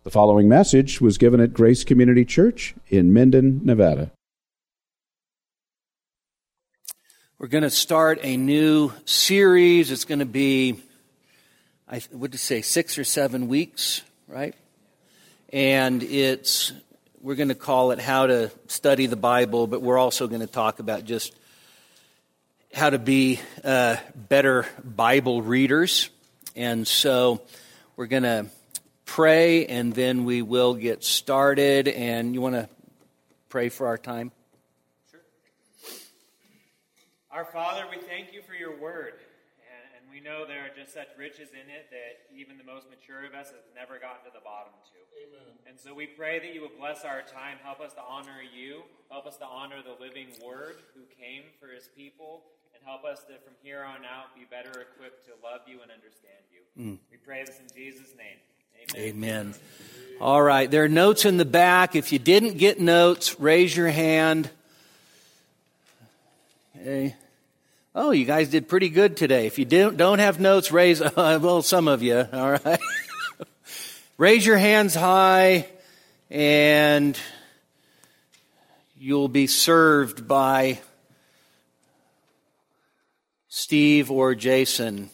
The following message was given at Grace Community Church in Minden, Nevada. We're going to start a new series. It's going to be, what did you say, 6 or 7 weeks, right? And we're going to call it How to Study the Bible, but we're also going to talk about just how to be better Bible readers. And so we're going to pray, and then we will get started. And you want to pray for our time? Sure. Our Father, we thank you for your word. And we know there are just such riches in it that even the most mature of us has never gotten to the bottom to. Amen. And so we pray that you would bless our time, help us to honor you, help us to honor the living word who came for his people, and help us to from here on out be better equipped to love you and understand you. We pray this in Jesus' name. Amen. All right, there are notes in the back. If you didn't get notes, raise your hand. Okay. Oh, you guys did pretty good today. If you don't have notes, raise, well, some of you, all right. Raise your hands high, and you'll be served by Steve or Jason.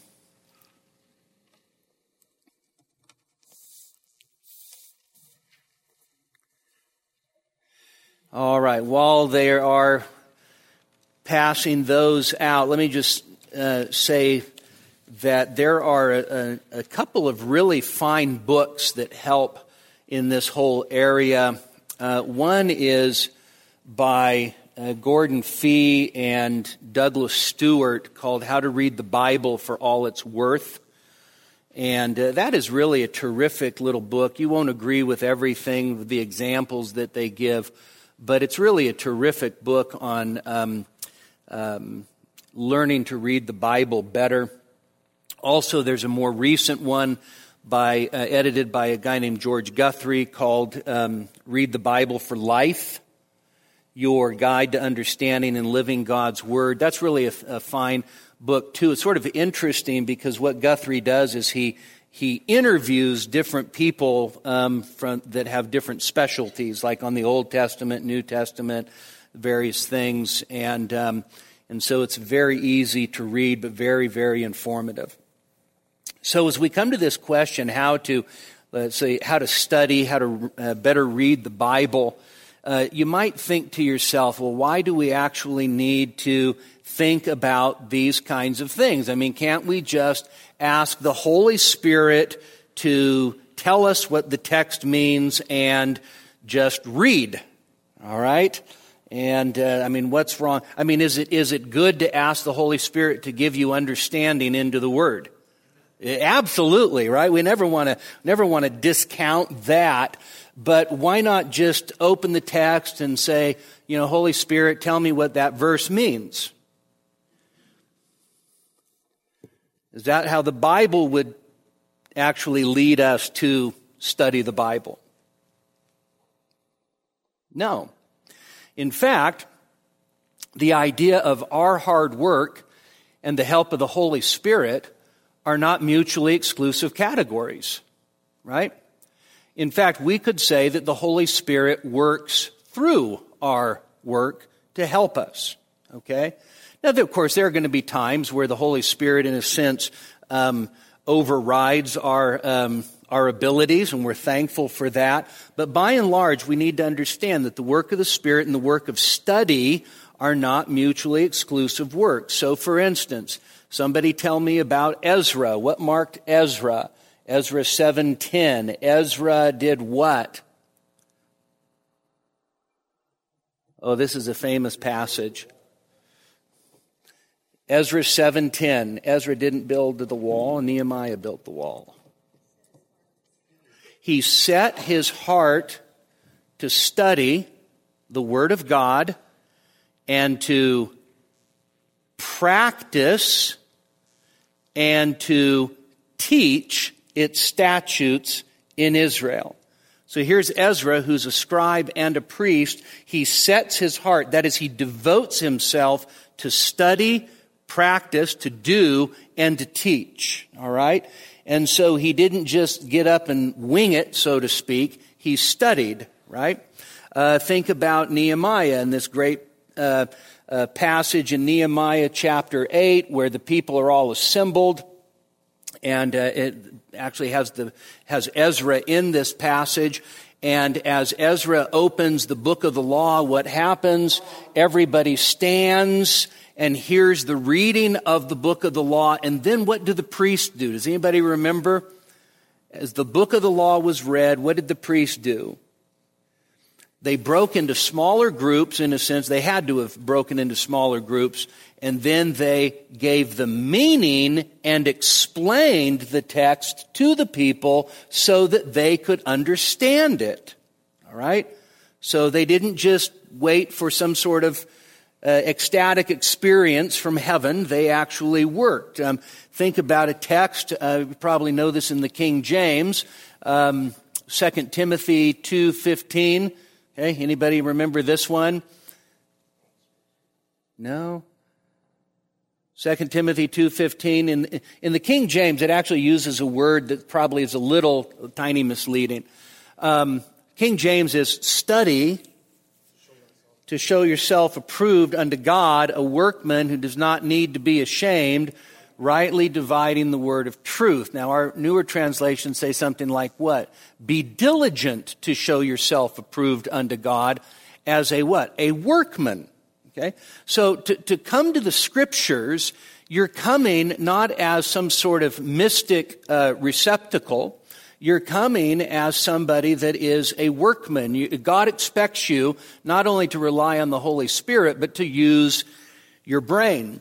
All right, while they are passing those out, let me just say that there are a couple of really fine books that help in this whole area. One is by Gordon Fee and Douglas Stewart called How to Read the Bible for All It's Worth. And that is really a terrific little book. You won't agree with everything, with the examples that they give, but it's really a terrific book on learning to read the Bible better. Also, there's a more recent one edited by a guy named George Guthrie called Read the Bible for Life, Your Guide to Understanding and Living God's Word. That's really a fine book, too. It's sort of interesting because what Guthrie does is he interviews different people that have different specialties, like on the Old Testament, New Testament, various things. And so it's very easy to read, but very, very informative. So as we come to this question, how to study, how to better read the Bible, you might think to yourself, well, why do we actually need to think about these kinds of things? I mean, can't we just ask the Holy Spirit to tell us what the text means and just read? All right? And, what's wrong? I mean, is it good to ask the Holy Spirit to give you understanding into the Word? Absolutely, right? We never want to discount that. But why not just open the text and say, Holy Spirit, tell me what that verse means? Is that how the Bible would actually lead us to study the Bible? No. In fact, the idea of our hard work and the help of the Holy Spirit are not mutually exclusive categories, right? In fact, we could say that the Holy Spirit works through our work to help us, okay? Now, of course, there are going to be times where the Holy Spirit, in a sense, overrides our abilities, and we're thankful for that. But by and large, we need to understand that the work of the Spirit and the work of study are not mutually exclusive works. So, for instance, somebody tell me about Ezra. What marked Ezra? Ezra 7:10. Ezra did what? Oh, this is a famous passage. Ezra 7:10. Ezra didn't build the wall, Nehemiah built the wall. He set his heart to study the Word of God and to practice and to teach its statutes in Israel. So here's Ezra, who's a scribe and a priest. He sets his heart, that is, he devotes himself to study, practice, to do, and to teach. All right? And so he didn't just get up and wing it, so to speak. He studied, right? Think about Nehemiah and this great passage in Nehemiah chapter 8 where the people are all assembled. And it actually has Ezra in this passage. And as Ezra opens the book of the law, what happens? Everybody stands and hears the reading of the book of the law. And then what do the priests do? Does anybody remember? As the book of the law was read, what did the priests do? They broke into smaller groups, in a sense. They had to have broken into smaller groups. And then they gave the meaning and explained the text to the people so that they could understand it. All right? So they didn't just wait for some sort of ecstatic experience from heaven. They actually worked. Think about a text. You probably know this in the King James. 2 Timothy 2:15. Okay, anybody remember this one? No? 2 Timothy 2:15. In the King James, it actually uses a word that probably is a tiny misleading. King James is study to show yourself approved unto God, a workman who does not need to be ashamed, rightly dividing the word of truth. Now, our newer translations say something like what? Be diligent to show yourself approved unto God as a what? A workman. Okay? So to come to the Scriptures, you're coming not as some sort of mystic receptacle. You're coming as somebody that is a workman. God expects you not only to rely on the Holy Spirit, but to use your brain.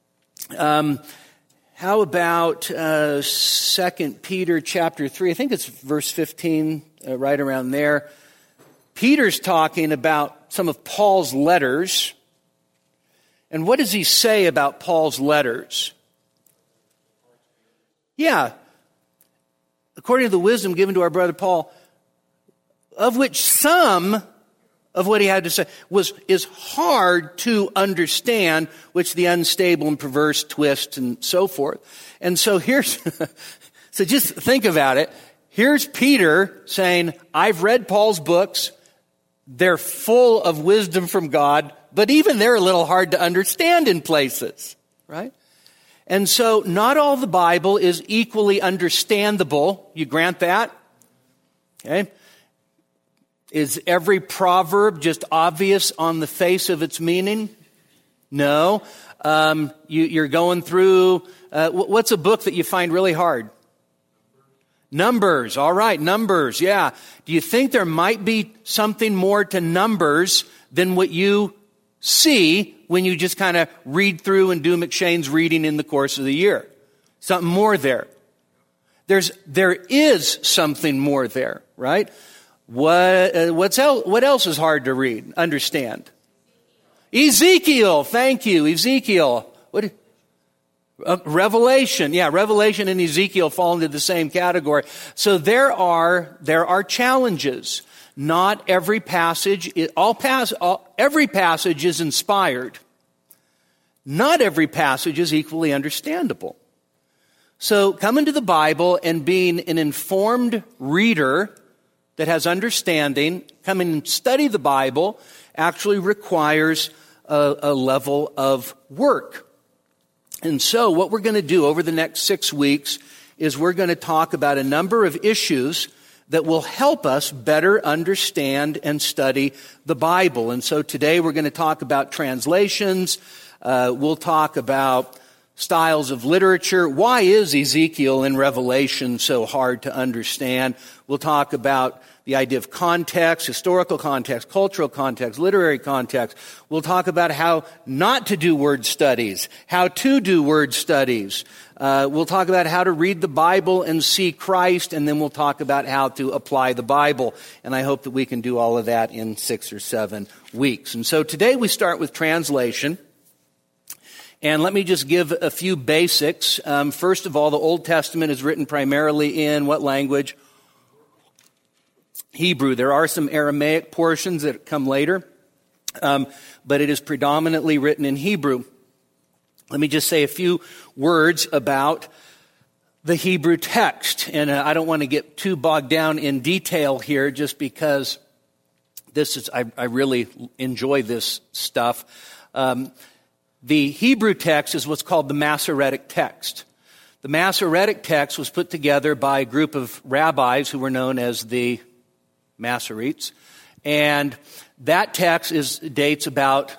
How about 2 Peter chapter 3? I think it's verse 15, right around there. Peter's talking about some of Paul's letters. And what does he say about Paul's letters? Yeah. According to the wisdom given to our brother Paul, of which some of what he had to say is hard to understand, which the unstable and perverse twist and so forth. And so so just think about it. Here's Peter saying, I've read Paul's books. They're full of wisdom from God, but even they're a little hard to understand in places, right? And so not all the Bible is equally understandable. You grant that? Okay. Is every proverb just obvious on the face of its meaning? No. You're going through, what's a book that you find really hard? Numbers. All right, Numbers. Yeah. Do you think there might be something more to Numbers than what you see when you just kind of read through and do McShane's reading in the course of the year? Something more there. There is something more there, right? What else is hard to read, understand? Ezekiel, thank you, Ezekiel. Revelation, yeah, Revelation and Ezekiel fall into the same category. So there are challenges. Not every passage, every passage is inspired. Not every passage is equally understandable. So coming to the Bible and being an informed reader that has understanding, come and study the Bible, actually requires a level of work. And so what we're going to do over the next 6 weeks is we're going to talk about a number of issues that will help us better understand and study the Bible. And so today we're going to talk about translations. We'll talk about styles of literature. Why is Ezekiel and Revelation so hard to understand? We'll talk about the idea of context, historical context, cultural context, literary context. We'll talk about how not to do word studies, how to do word studies. We'll talk about how to read the Bible and see Christ, and then we'll talk about how to apply the Bible. And I hope that we can do all of that in 6 or 7 weeks. And so today we start with translation. And let me just give a few basics. First of all, the Old Testament is written primarily in what language? Hebrew. There are some Aramaic portions that come later, but it is predominantly written in Hebrew. Let me just say a few words about the Hebrew text. And I don't want to get too bogged down in detail here just because I really enjoy this stuff. The Hebrew text is what's called the Masoretic text. The Masoretic text was put together by a group of rabbis who were known as the Masoretes. And that text dates about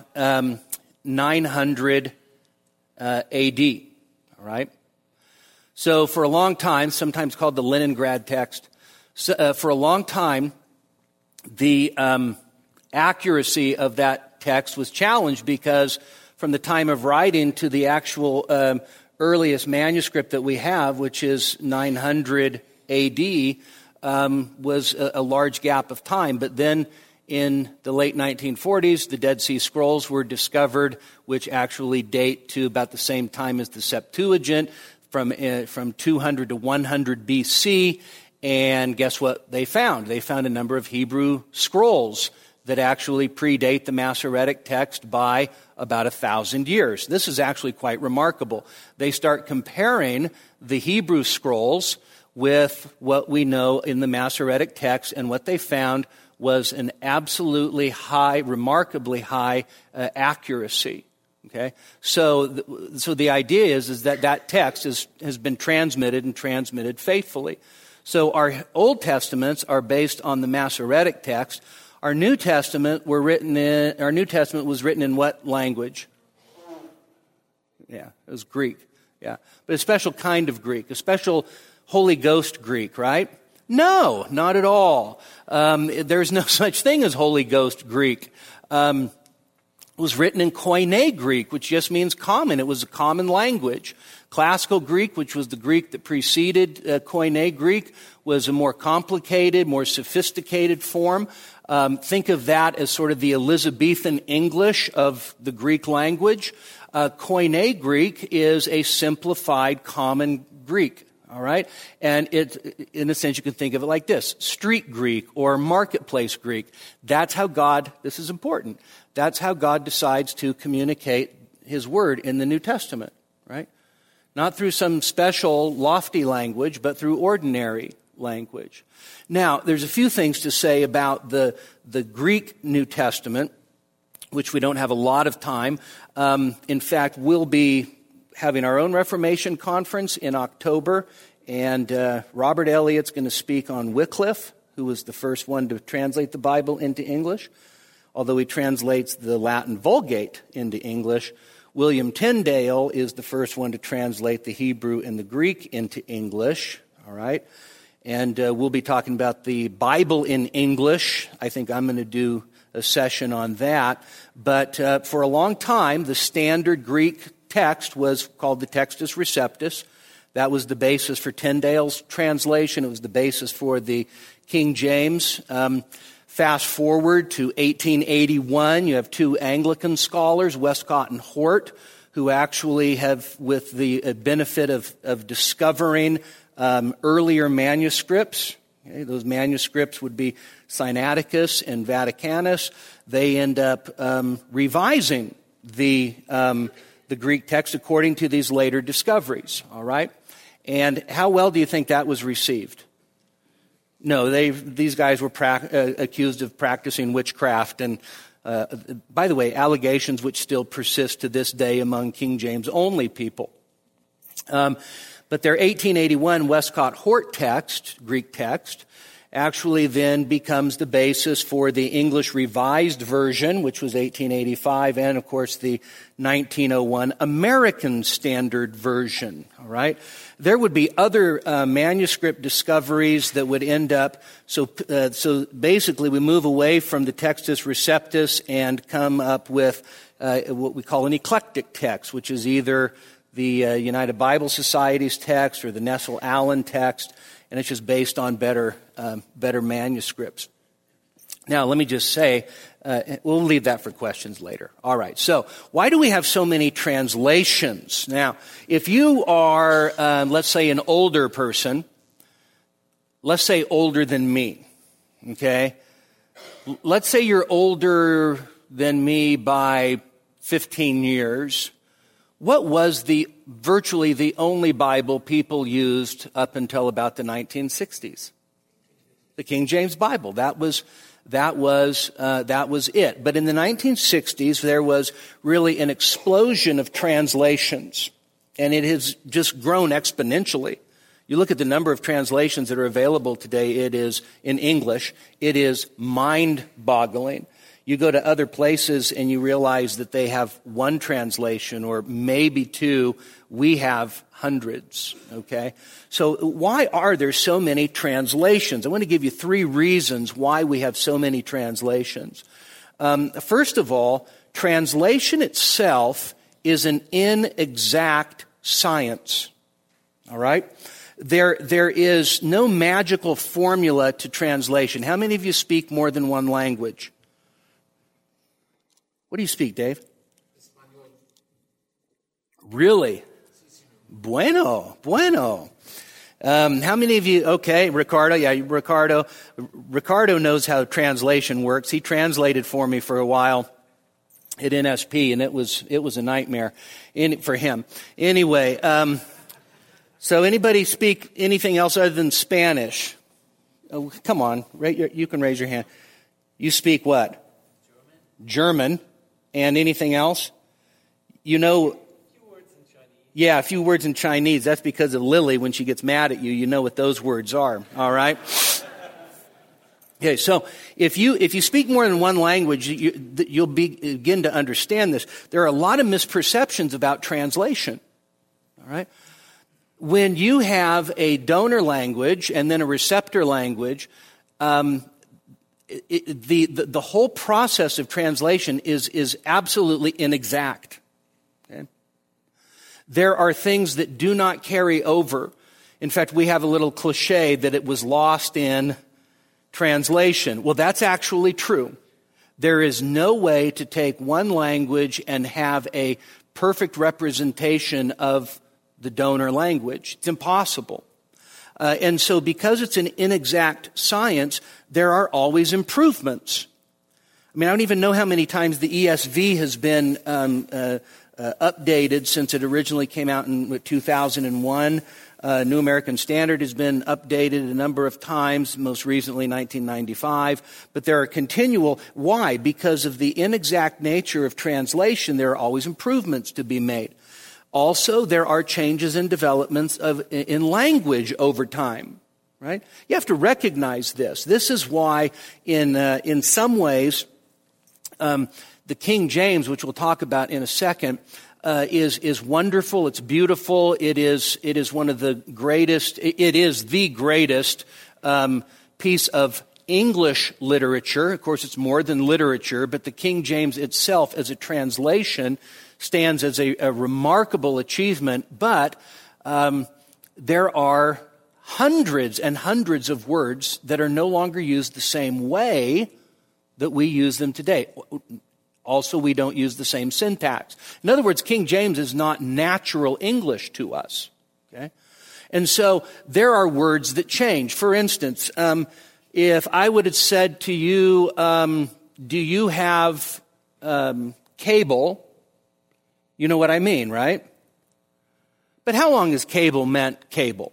900 A.D., all right? So for a long time, sometimes called the Leningrad text, for a long time, the accuracy of that text was challenged because from the time of writing to the actual earliest manuscript that we have, which is 900 A.D., was a large gap of time. But then in the late 1940s, the Dead Sea Scrolls were discovered, which actually date to about the same time as the Septuagint, from 200 to 100 B.C., and guess what they found? They found a number of Hebrew scrolls that actually predate the Masoretic text by about 1,000 years. This is actually quite remarkable. They start comparing the Hebrew scrolls with what we know in the Masoretic text, and what they found was an absolutely high, remarkably high accuracy. Okay, so the idea is that text has been transmitted faithfully. So our Old Testaments are based on the Masoretic text. Our New Testament was written in what language? Yeah, it was Greek. Yeah, but a special kind of Greek, a special Holy Ghost Greek, right? No, not at all. There's no such thing as Holy Ghost Greek. It was written in Koine Greek, which just means common. It was a common language. Classical Greek, which was the Greek that preceded Koine Greek, was a more complicated, more sophisticated form. Think of that as sort of the Elizabethan English of the Greek language. Koine Greek is a simplified common Greek. All right? And in a sense, you can think of it like this: street Greek or marketplace Greek. That's how God, this is important, that's how God decides to communicate His Word in the New Testament, right? Not through some special, lofty language, but through ordinary language. Now, there's a few things to say about the Greek New Testament, which we don't have a lot of time. In fact, we'll be having our own Reformation conference in October, and Robert Elliott's going to speak on Wycliffe, who was the first one to translate the Bible into English. Although he translates the Latin Vulgate into English, William Tyndale is the first one to translate the Hebrew and the Greek into English. All right? And we'll be talking about the Bible in English. I think I'm going to do a session on that. But for a long time, the standard Greek text was called the Textus Receptus. That was the basis for Tyndale's translation. It was the basis for the King James. Fast forward to 1881, you have two Anglican scholars, Westcott and Hort, who actually have, with the benefit of discovering earlier manuscripts. Okay, those manuscripts would be Sinaiticus and Vaticanus. They end up revising the Greek text according to these later discoveries. All right, and how well do you think that was received? No, these guys were accused of practicing witchcraft, and by the way, allegations which still persist to this day among King James only people. But their 1881 Westcott Hort text, Greek text, actually then becomes the basis for the English Revised Version, which was 1885, and of course the 1901 American Standard Version. All right, there would be other manuscript discoveries that would end up. So basically, we move away from the Textus Receptus and come up with what we call an eclectic text, which is either the United Bible Society's text or the Nestle-Aland text, and it's just based on better manuscripts. Now, let me just say, we'll leave that for questions later. All right, so why do we have so many translations? Now, if you are, let's say, an older person, let's say older than me, okay? Let's say you're older than me by 15 years. what was virtually the only Bible people used up until about the 1960s? The King James Bible. That was it. But in the 1960s, there was really an explosion of translations, and it has just grown exponentially. You look at the number of translations that are available today, it is in English, it is mind-boggling. You go to other places and you realize that they have one translation or maybe two. We have hundreds, okay? So why are there so many translations? I want to give you 3 reasons why we have so many translations. First of all, translation itself is an inexact science, all right? There is no magical formula to translation. How many of you speak more than one language? What do you speak, Dave? Espanol. Really? Bueno. How many of you, okay, Ricardo, yeah, Ricardo knows how translation works. He translated for me for a while at NSP, and it was a nightmare for him. Anyway, so anybody speak anything else other than Spanish? Oh, come on, you can raise your hand. You speak what? German. And anything else? You know, yeah, a few words in Chinese. That's because of Lily. When she gets mad at you, you know what those words are. All right. Okay, so if you speak more than one language, you'll begin to understand this. There are a lot of misperceptions about translation. All right. When you have a donor language and then a receptor language, the whole process of translation is absolutely inexact. Okay? There are things that do not carry over. In fact, we have a little cliche that it was lost in translation. Well, that's actually true. There is no way to take one language and have a perfect representation of the donor language. It's impossible. And so because it's an inexact science, there are always improvements. I mean, I don't even know how many times the ESV has been updated since it originally came out in 2001. New American Standard has been updated a number of times, most recently 1995. But there are continual. Why? Because of the inexact nature of translation, there are always improvements to be made. Also, there are changes and developments in language over time, right? You have to recognize this. This is why, in some ways, the King James, which we'll talk about in a second, is wonderful. It's beautiful. It is one of the greatest. It is the greatest piece of English literature. Of course, it's more than literature, but the King James itself, as a translation, stands as a remarkable achievement, but there are hundreds and hundreds of words that are no longer used the same way that we use them today. Also, we don't use the same syntax. In other words, King James is not natural English to us. Okay? And so there are words that change. For instance, if I would have said to you, do you have cable? You know what I mean, right? But how long has cable meant cable?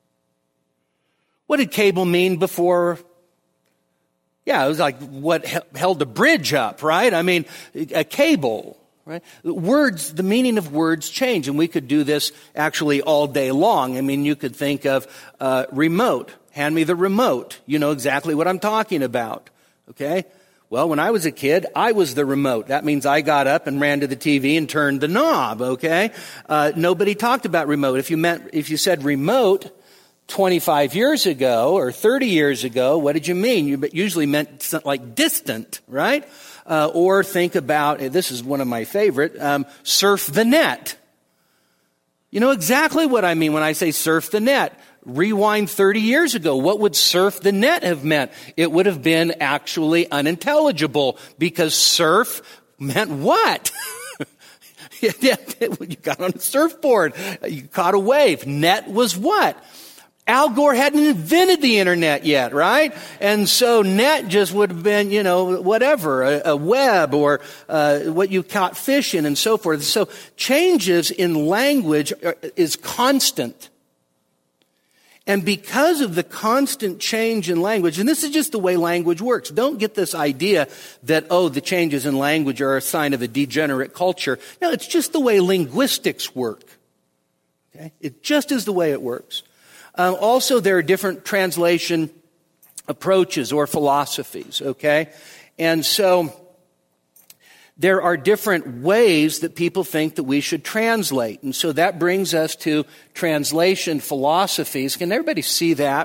What did cable mean before? Yeah, it was like what held a bridge up, right? I mean, a cable, right? Words, the meaning of words change, and we could do this actually all day long. I mean, you could think of remote. Hand me the remote. You know exactly what I'm talking about, okay? Well, when I was a kid, I was the remote. That means I got up and ran to the TV and turned the knob, okay? Nobody talked about remote. If you said remote 25 years ago or 30 years ago, what did you mean? You usually meant something like distant, right? Or think about, this is one of my favorite, surf the net. You know exactly what I mean when I say surf the net. Rewind 30 years ago, what would surf the net have meant? It would have been actually unintelligible because surf meant what? You got on a surfboard. You caught a wave. Net was what? Al Gore hadn't invented the internet yet, right? And so net just would have been, whatever, a web or what you caught fish in and so forth. So changes in language is constant. And because of the constant change in language, and this is just the way language works. Don't get this idea that, the changes in language are a sign of a degenerate culture. No, it's just the way linguistics work. Okay? It just is the way it works. Also, there are different translation approaches or philosophies, okay? And so there are different ways that people think that we should translate. And so that brings us to translation philosophies. Can everybody see that?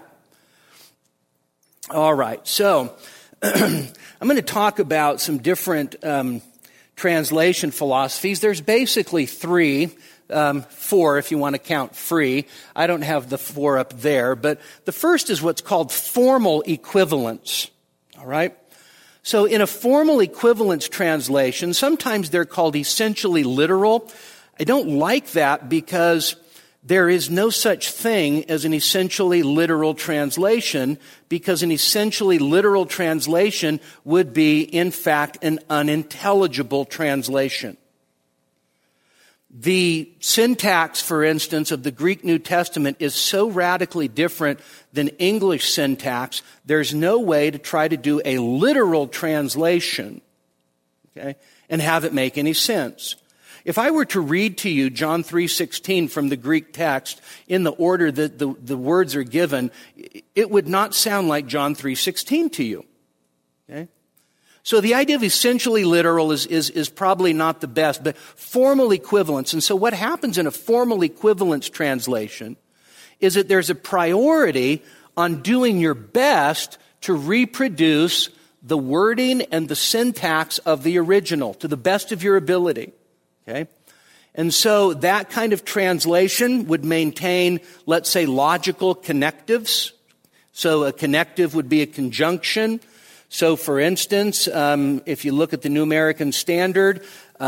All right. So I'm going to talk about some different translation philosophies. There's basically three, four if you want to count free. I don't have the four up there. But the first is what's called formal equivalence. All right? So in a formal equivalence translation, sometimes they're called essentially literal. I don't like that because there is no such thing as an essentially literal translation, because an essentially literal translation would be, in fact, an unintelligible translation. The syntax, for instance, of the Greek New Testament is so radically different than English syntax, there's no way to try to do a literal translation, okay, and have it make any sense. If I were to read to you John 3:16 from the Greek text in the order that the words are given, it would not sound like John 3:16 to you, okay? So the idea of essentially literal is probably not the best, but formal equivalence. And so what happens in a formal equivalence translation is that there's a priority on doing your best to reproduce the wording and the syntax of the original to the best of your ability. Okay? And so that kind of translation would maintain, let's say, logical connectives. So a connective would be a conjunction. So, for instance, if you look at the New American Standard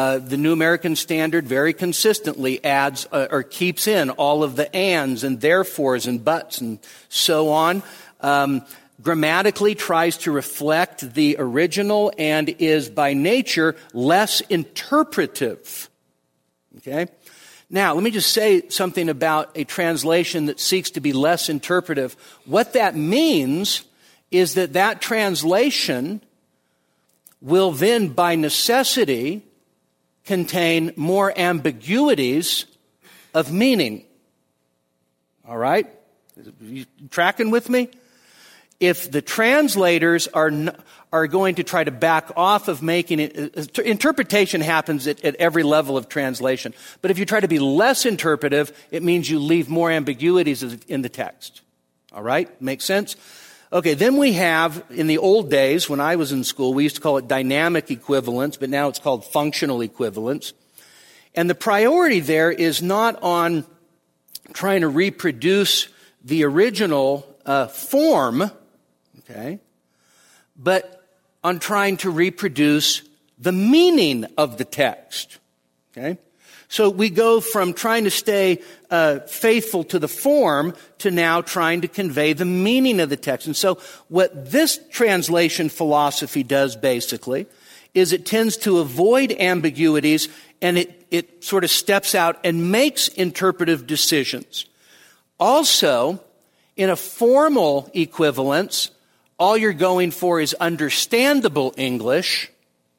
very consistently adds or keeps in all of the ands and therefores and buts and so on. Grammatically tries to reflect the original and is by nature less interpretive. Okay? Now, let me just say something about a translation that seeks to be less interpretive. What that means is that translation will then, by necessity, contain more ambiguities of meaning. All right? You tracking with me? If the translators are going to try to back off of making it, interpretation happens at every level of translation. But if you try to be less interpretive, it means you leave more ambiguities in the text. All right? Makes sense? Okay, then we have, in the old days, when I was in school, we used to call it dynamic equivalence, but now it's called functional equivalence. And the priority there is not on trying to reproduce the original form, okay, but on trying to reproduce the meaning of the text, okay? So we go from trying to stay faithful to the form to now trying to convey the meaning of the text. And so what this translation philosophy does basically is it tends to avoid ambiguities, and it sort of steps out and makes interpretive decisions. Also, in a formal equivalence, all you're going for is understandable English.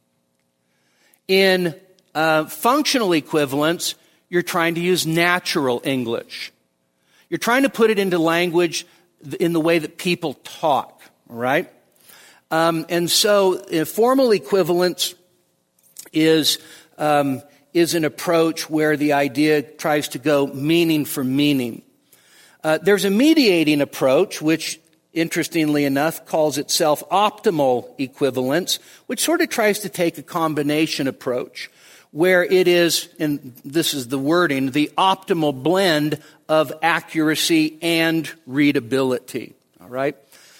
In functional equivalence, you're trying to use natural English. You're trying to put it into language in the way that people talk, all right? And so formal equivalence is an approach where the idea tries to go meaning for meaning. There's a mediating approach, which interestingly enough calls itself optimal equivalence, which sort of tries to take a combination approach, where it is, and this is the wording, the optimal blend of accuracy and readability. All right?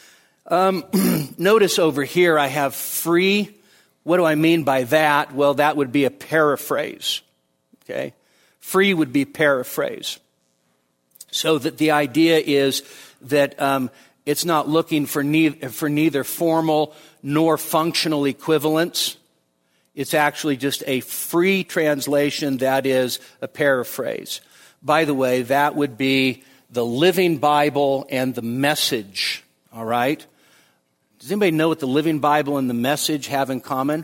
Notice over here I have free. What do I mean by that? Well, that would be a paraphrase. Okay? Free would be paraphrase. So that the idea is that it's not looking for neither formal nor functional equivalence. It's actually just a free translation that is a paraphrase. By the way, that would be the Living Bible and the Message, all right? Does anybody know what the Living Bible and the Message have in common?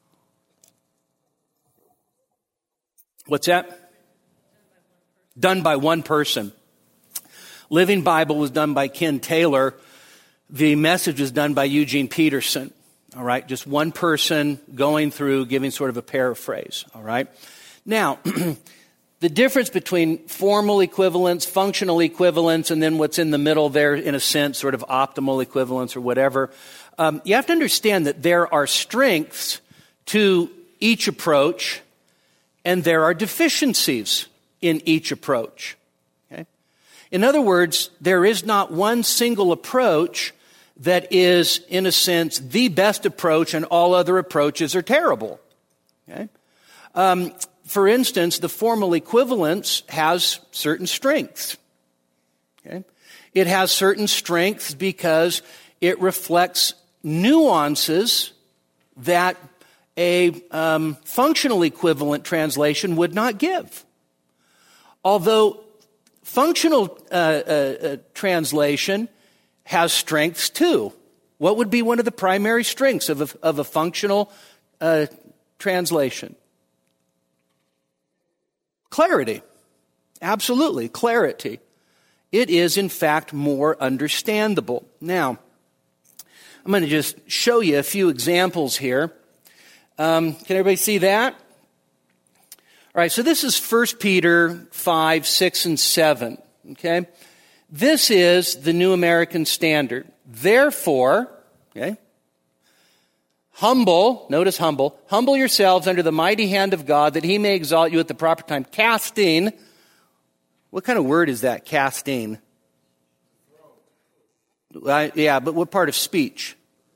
What's that? Done by one person. Living Bible was done by Ken Taylor. The Message was done by Eugene Peterson. All right, just one person going through, giving sort of a paraphrase. All right. Now, the difference between formal equivalence, functional equivalence, and then what's in the middle there, in a sense, sort of optimal equivalence or whatever, you have to understand that there are strengths to each approach, and there are deficiencies in each approach. Okay? In other words, there is not one single approach that is, in a sense, the best approach, and all other approaches are terrible. Okay? For instance, the formal equivalence has certain strengths. Okay? It has certain strengths because it reflects nuances that a functional equivalent translation would not give. Although functional translation has strengths too. What would be one of the primary strengths of a functional translation? Clarity. Absolutely, clarity. It is, in fact, more understandable. Now, I'm going to just show you a few examples here. Can everybody see that? All right, so this is 1 Peter 5, 6, and 7. Okay? This is the New American Standard. Therefore, okay, notice humble yourselves under the mighty hand of God that he may exalt you at the proper time. Casting, what kind of word is that, casting? Yeah, but what part of speech?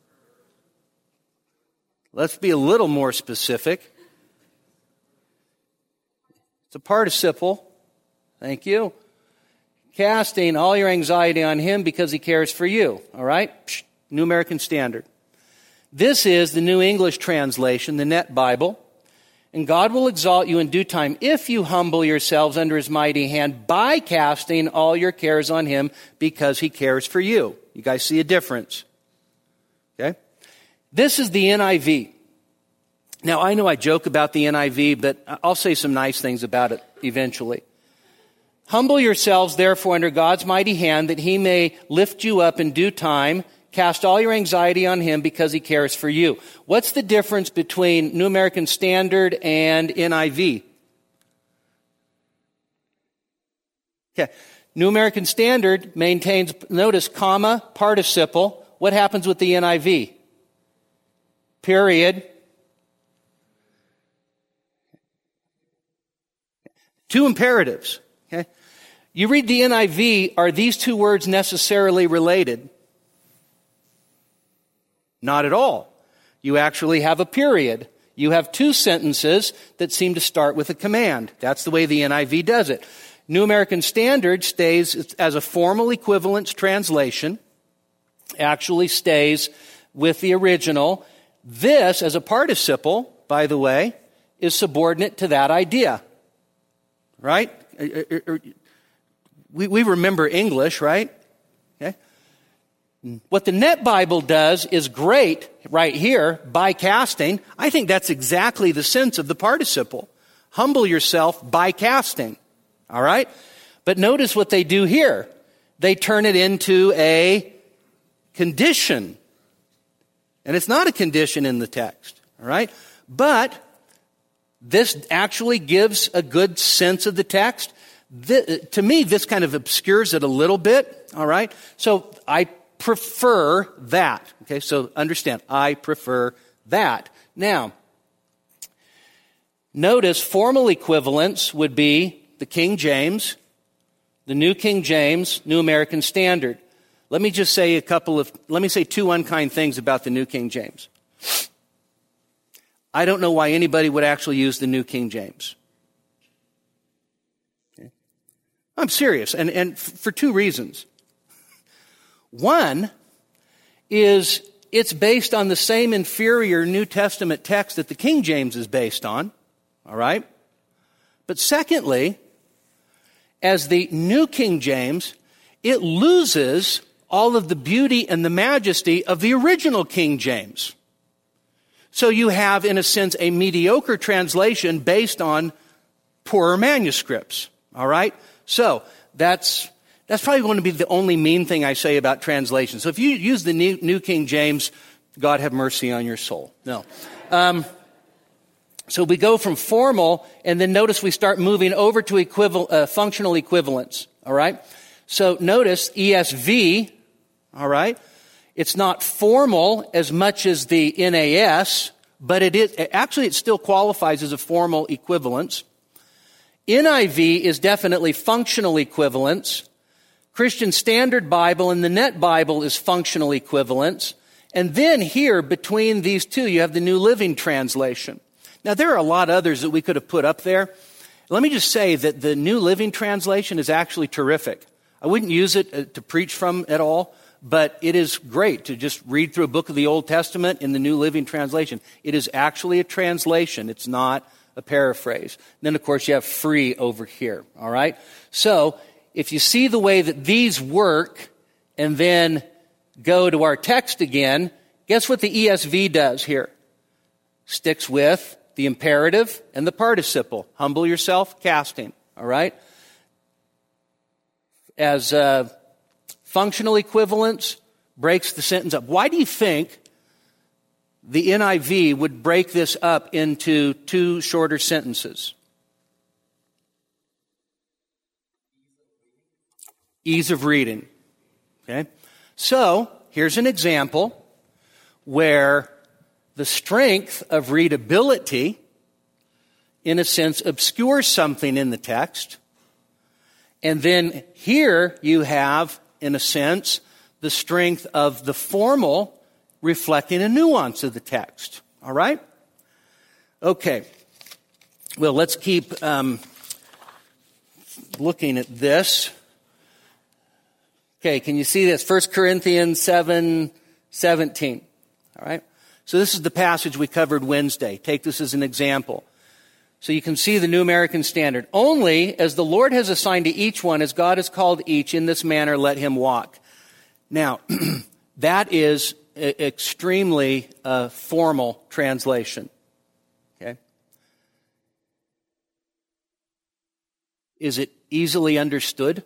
Let's be a little more specific. It's a participle. Thank you. Casting all your anxiety on him because he cares for you. All right? New American Standard. This is the New English Translation, the Net Bible. And God will exalt you in due time if you humble yourselves under his mighty hand by casting all your cares on him because he cares for you. You guys see a difference? Okay? This is the NIV. Now, I know I joke about the NIV, but I'll say some nice things about it eventually. Humble yourselves, therefore, under God's mighty hand, that he may lift you up in due time. Cast all your anxiety on him because he cares for you. What's the difference between New American Standard and NIV? Okay. New American Standard maintains, notice, comma, participle. What happens with the NIV? Period. Two imperatives. Okay. You read the NIV, are these two words necessarily related? Not at all. You actually have a period. You have two sentences that seem to start with a command. That's the way the NIV does it. New American Standard stays as a formal equivalence translation, actually stays with the original. This, as a participle, by the way, is subordinate to that idea. Right? We remember English, right? Okay. What the Net Bible does is great right here, by casting. I think that's exactly the sense of the participle. Humble yourself by casting. All right? But notice what they do here. They turn it into a condition. And it's not a condition in the text. All right? But this actually gives a good sense of the text. To me, this kind of obscures it a little bit. All right? So I prefer that. Okay, so understand, I prefer that. Now, notice formal equivalence would be the King James, the New King James, New American Standard. Let me say two unkind things about the New King James. I don't know why anybody would actually use the New King James. Okay. I'm serious, and for two reasons. One is it's based on the same inferior New Testament text that the King James is based on, all right? But secondly, as the New King James, it loses all of the beauty and the majesty of the original King James. So you have, in a sense, a mediocre translation based on poorer manuscripts, all right? So that's probably going to be the only mean thing I say about translation. So if you use the New King James, God have mercy on your soul. No. So we go from formal, and then notice we start moving over to functional equivalence, all right? So notice ESV, all right? It's not formal as much as the NAS, but it still qualifies as a formal equivalence. NIV is definitely functional equivalence. Christian Standard Bible and the Net Bible is functional equivalence. And then here, between these two, you have the New Living Translation. Now, there are a lot of others that we could have put up there. Let me just say that the New Living Translation is actually terrific. I wouldn't use it to preach from at all, but it is great to just read through a book of the Old Testament in the New Living Translation. It is actually a translation. It's not a paraphrase. And then, of course, you have free over here, all right? So, if you see the way that these work and then go to our text again, guess what the ESV does here? Sticks with the imperative and the participle. Humble yourself, casting, all right? As functional equivalence, breaks the sentence up. Why do you think the NIV would break this up into two shorter sentences? Ease of reading. Okay? So, here's an example where the strength of readability, in a sense, obscures something in the text. And then here you have, in a sense, the strength of the formal reflecting a nuance of the text. All right? Okay. Well, let's keep looking at this. Okay, can you see this? 1 Corinthians 7:17. All right? So this is the passage we covered Wednesday. Take this as an example. So you can see the New American Standard. Only as the Lord has assigned to each one, as God has called each, in this manner let him walk. Now, that is extremely formal translation. Okay? Is it easily understood?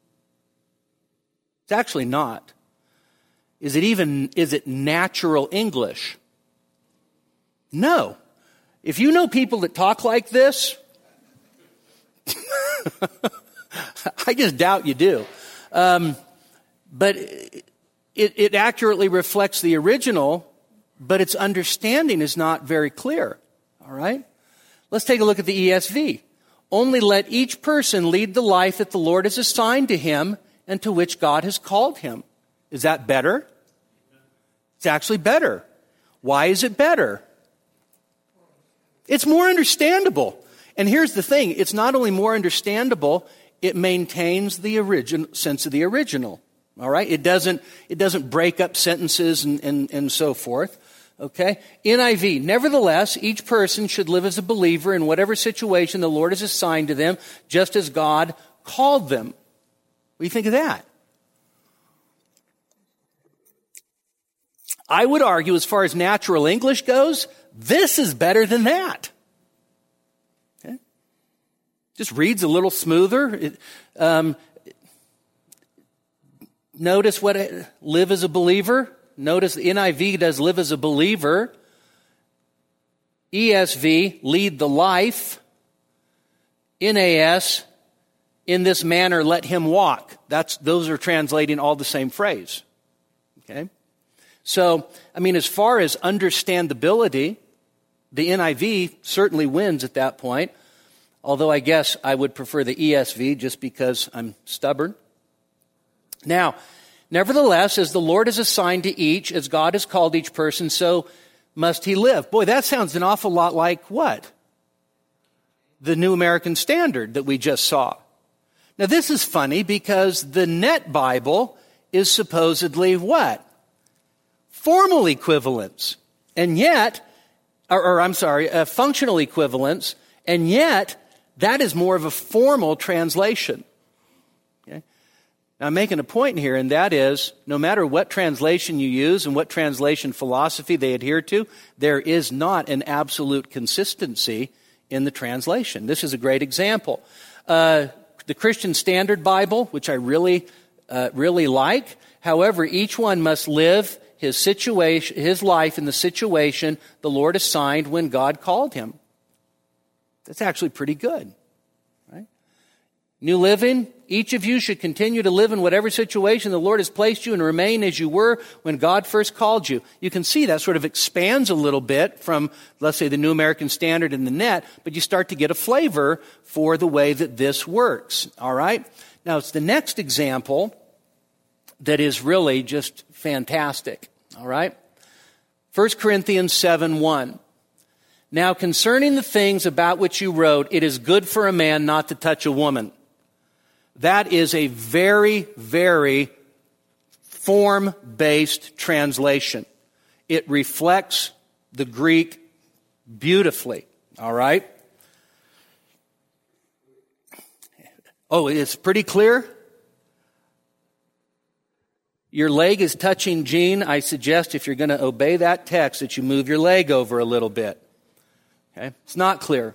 It's actually not. Is it natural English? No. If you know people that talk like this, I just doubt you do. But it accurately reflects the original, but its understanding is not very clear. All right? Let's take a look at the ESV. Only let each person lead the life that the Lord has assigned to him and to which God has called him. Is that better? It's actually better. Why is it better? It's more understandable. And here's the thing. It's not only more understandable, it maintains the original sense of the original. All right? It doesn't break up sentences and so forth. Okay? NIV. Nevertheless, each person should live as a believer in whatever situation the Lord has assigned to them, just as God called them. What do you think of that? I would argue, as far as natural English goes, this is better than that. Okay? Just reads a little smoother. Notice what live as a believer. Notice the NIV does live as a believer. ESV, lead the life. NAS, in this manner let him walk. Those are translating all the same phrase. Okay? So, as far as understandability, the NIV certainly wins at that point. Although I guess I would prefer the ESV just because I'm stubborn. Now, nevertheless, as the Lord has assigned to each, as God has called each person, so must he live. Boy, that sounds an awful lot like what? The New American Standard that we just saw. Now, this is funny because the Net Bible is supposedly what? Formal equivalence. And yet, functional equivalence, and yet that is more of a formal translation. Okay? Now, I'm making a point here, and that is, no matter what translation you use and what translation philosophy they adhere to, there is not an absolute consistency in the translation. This is a great example. The Christian Standard Bible, which I really like, however, each one must live his life in the situation the Lord assigned when God called him. That's actually pretty good. Right? New Living, each of you should continue to live in whatever situation the Lord has placed you and remain as you were when God first called you. You can see that sort of expands a little bit from, let's say, the New American Standard and the Net, but you start to get a flavor for the way that this works. All right? Now, it's the next example that is really just fantastic. All right? 1 Corinthians 7:1. Now, concerning the things about which you wrote, it is good for a man not to touch a woman. That is a very, very form-based translation. It reflects the Greek beautifully. All right? Oh, it's pretty clear? Your leg is touching Jean. I suggest if you're going to obey that text that you move your leg over a little bit. Okay? It's not clear.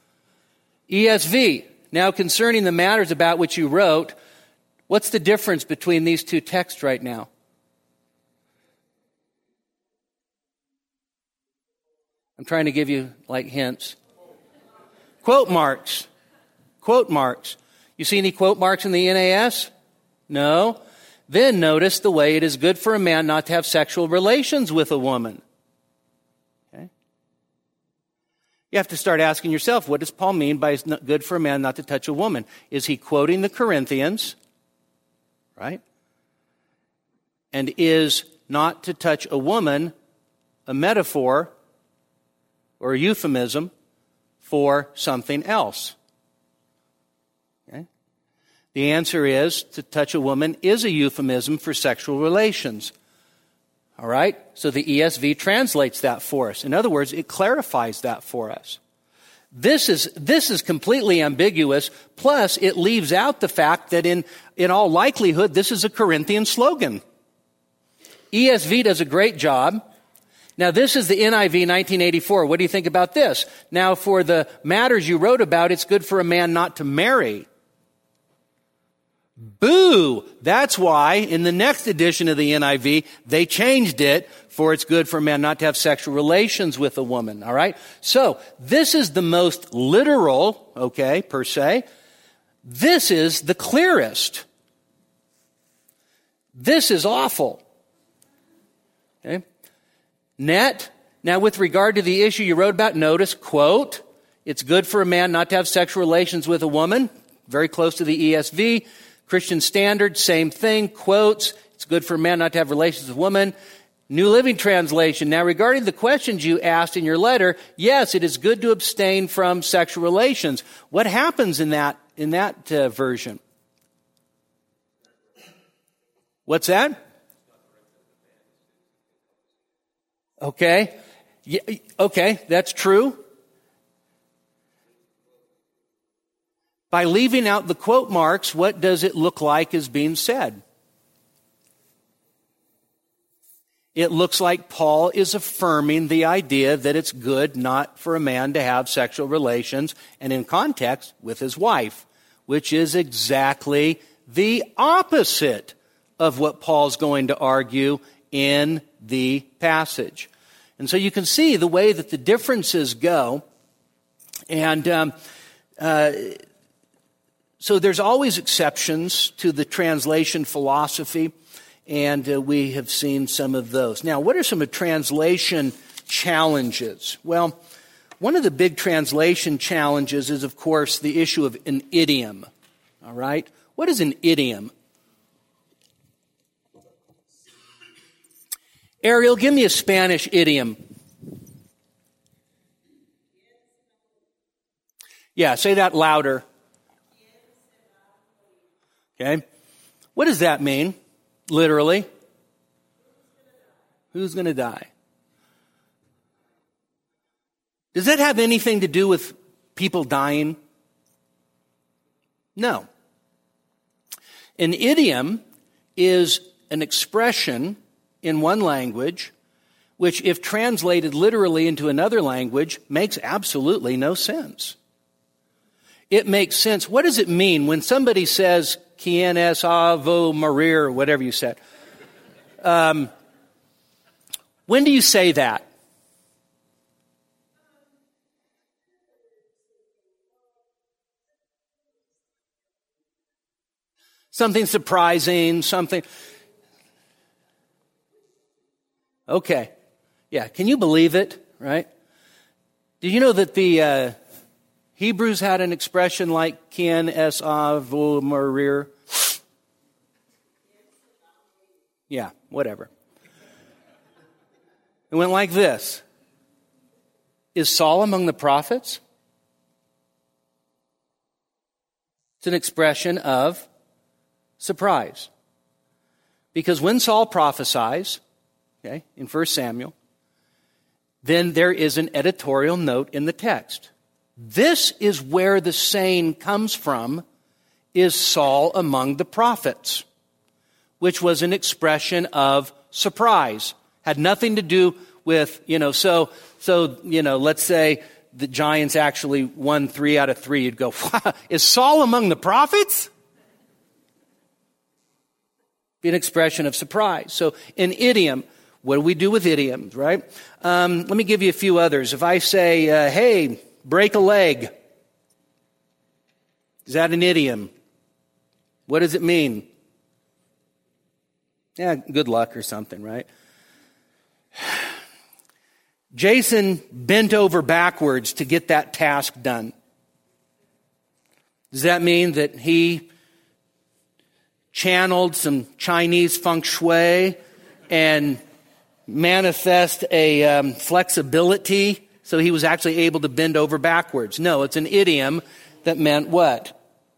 ESV. Now concerning the matters about which you wrote, what's the difference between these two texts right now? I'm trying to give you hints. Quote marks. Quote marks. You see any quote marks in the NAS? No. Then notice the way it is good for a man not to have sexual relations with a woman. Okay? You have to start asking yourself, what does Paul mean by it's good for a man not to touch a woman? Is he quoting the Corinthians? Right? And is not to touch a woman a metaphor or a euphemism for something else? Okay? The answer is, to touch a woman is a euphemism for sexual relations. All right? So the ESV translates that for us. In other words, it clarifies that for us. This is completely ambiguous, plus it leaves out the fact that in all likelihood, this is a Corinthian slogan. ESV does a great job. Now, this is the NIV 1984. What do you think about this? Now, for the matters you wrote about, it's good for a man not to marry. Boo! That's why in the next edition of the NIV, they changed it for it's good for a man not to have sexual relations with a woman. All right? So, this is the most literal, okay, per se. This is the clearest. This is awful. Okay? Net. Now, with regard to the issue you wrote about, notice, quote, it's good for a man not to have sexual relations with a woman. Very close to the ESV. Christian Standard, same thing, quotes, it's good for a man not to have relations with a woman. New Living Translation, now regarding the questions you asked in your letter, yes, it is good to abstain from sexual relations. What happens in that version? What's that? Okay. Yeah, okay, that's true. By leaving out the quote marks, what does it look like is being said? It looks like Paul is affirming the idea that it's good not for a man to have sexual relations, and in context, with his wife, which is exactly the opposite of what Paul's going to argue in the passage. And so you can see the way that the differences go. And so there's always exceptions to the translation philosophy, and we have seen some of those. Now, what are some of translation challenges? Well, one of the big translation challenges is, of course, the issue of an idiom. All right? What is an idiom? Ariel, give me a Spanish idiom. Yeah, say that louder. Okay. What does that mean? Literally. Who's going to die? Does that have anything to do with people dying? No. An idiom is an expression in one language which, if translated literally into another language, makes absolutely no sense. It makes sense. What does it mean when somebody says, "Quien es avo morir," or whatever you said? When do you say that? Something surprising, something. Okay. Yeah, can you believe it, right? Did you know that the Hebrews had an expression like "Quien es avo morir"? Yeah, whatever. It went like this. Is Saul among the prophets? It's an expression of surprise. Because when Saul prophesies, okay, in 1 Samuel, then there is an editorial note in the text. This is where the saying comes from, "Is Saul among the prophets?" which was an expression of surprise. Had nothing to do with, so let's say the Giants actually won 3 out of 3. You'd go, wow, is Saul among the prophets? Be an expression of surprise. So an idiom, what do we do with idioms, right? Let me give you a few others. If I say, hey, break a leg, is that an idiom? What does it mean? Yeah, good luck or something, right? Jason bent over backwards to get that task done. Does that mean that he channeled some Chinese feng shui and manifest a flexibility so he was actually able to bend over backwards? No, it's an idiom that meant what?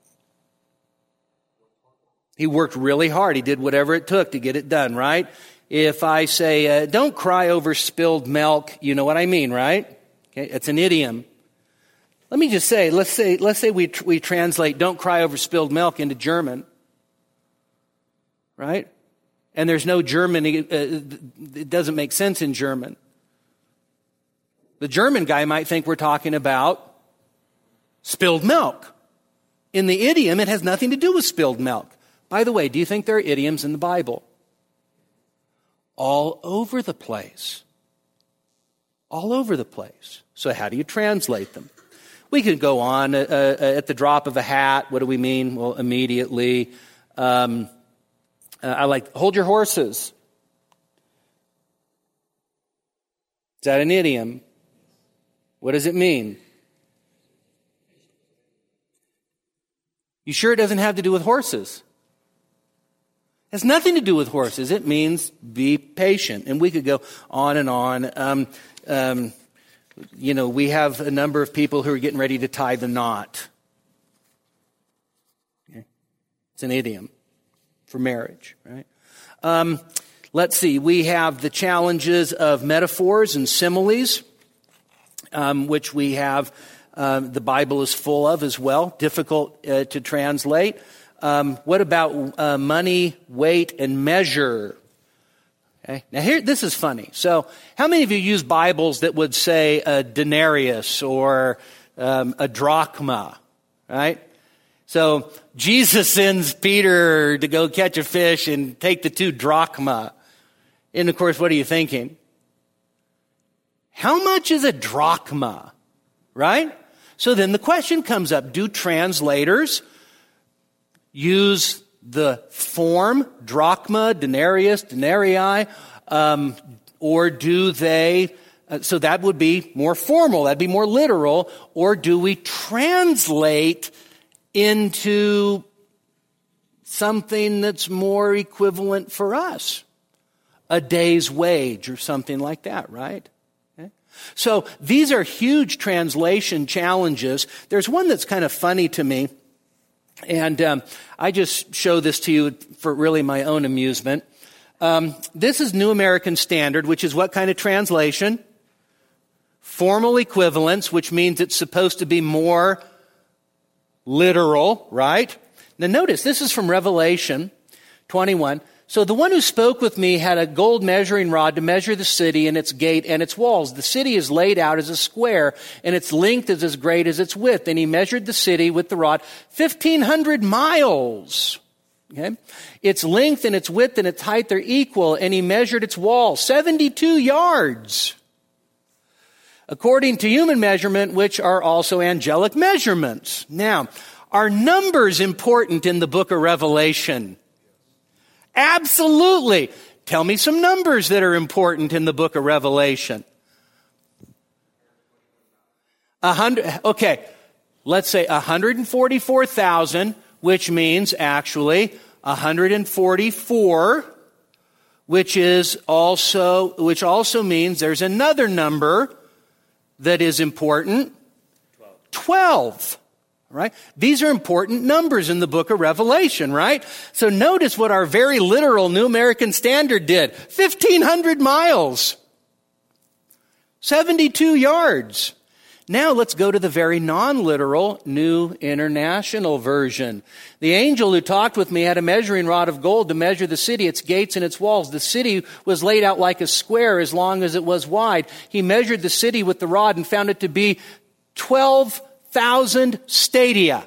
He worked really hard. He did whatever it took to get it done, right? If I say, don't cry over spilled milk, you know what I mean, right? Okay, it's an idiom. Let me just say, let's say we translate "don't cry over spilled milk" into German, right? And there's no German, it doesn't make sense in German. The German guy might think we're talking about spilled milk. In the idiom, it has nothing to do with spilled milk. By the way, do you think there are idioms in the Bible? All over the place. All over the place. So how do you translate them? We could go on at the drop of a hat. What do we mean? Well, immediately. I like, hold your horses. Is that an idiom? What does it mean? You sure it doesn't have to do with horses? It has nothing to do with horses. It means be patient. And we could go on and on. We have a number of people who are getting ready to tie the knot. Okay. It's an idiom for marriage, right? Let's see. We have the challenges of metaphors and similes, which we have, the Bible is full of as well, difficult to translate. What about money, weight, and measure? Okay. Now this is funny. So how many of you use Bibles that would say a denarius or a drachma, right? So Jesus sends Peter to go catch a fish and take the 2 drachma. And of course, what are you thinking? How much is a drachma, right? So then the question comes up, do translators use the form drachma, denarius, denarii, or do they, so that would be more formal, that'd be more literal, or do we translate into something that's more equivalent for us? A day's wage or something like that, right? Okay. So these are huge translation challenges. There's one that's kind of funny to me. And I just show this to you for really my own amusement. This is New American Standard, which is what kind of translation? Formal equivalence, which means it's supposed to be more literal, right? Now notice, this is from Revelation 21. So the one who spoke with me had a gold measuring rod to measure the city and its gate and its walls. The city is laid out as a square, and its length is as great as its width. And he measured the city with the rod 1,500 miles. Okay? Its length and its width and its height are equal, and he measured its wall 72 yards. According to human measurement, which are also angelic measurements. Now, are numbers important in the book of Revelation? Absolutely. Tell me some numbers that are important in the book of Revelation. 100. Okay, let's say 144,000, which means actually 144, which also means there's another number that is important. 12. Right? These are important numbers in the book of Revelation, right? So notice what our very literal New American Standard did. 1,500 miles. 72 yards. Now let's go to the very non-literal New International Version. The angel who talked with me had a measuring rod of gold to measure the city, its gates and its walls. The city was laid out like a square as long as it was wide. He measured the city with the rod and found it to be 12,000 stadia.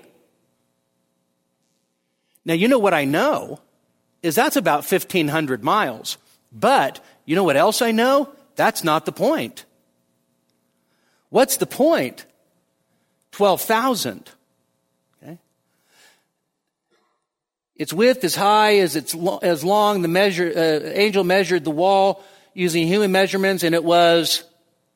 Now, you know what I know is that's about 1,500 miles. But you know what else I know? That's not the point. What's the point? 12,000. Okay. Its width is high as long. The angel measured the wall using human measurements, and it was